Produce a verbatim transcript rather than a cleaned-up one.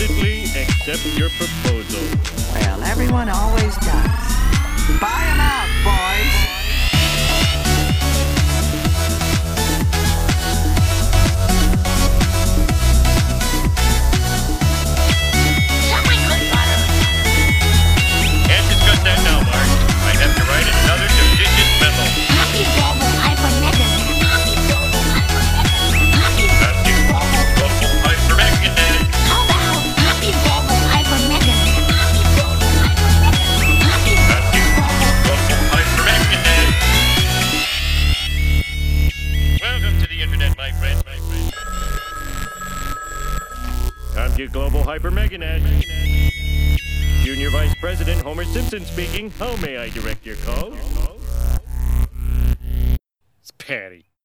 implicitly accept your proposal. Well, everyone always does. Buy 'em out, boys! Can't discuss that now, Mark. I have to write another judicious memo. Happy Global Hyper Mega Man. Happy Global Hyper Mega Man. Happy Happy Global Hyper Mega Man. How about Happy Global Hyper Mega Man? Happy Global Hyper Mega Man. Happy Happy Global Hyper Mega Man. Welcome to the internet, my friend. My friend. Compute Global Hyper Meganet. Junior Vice President Homer Simpson speaking. How may I direct your call? It's Patty.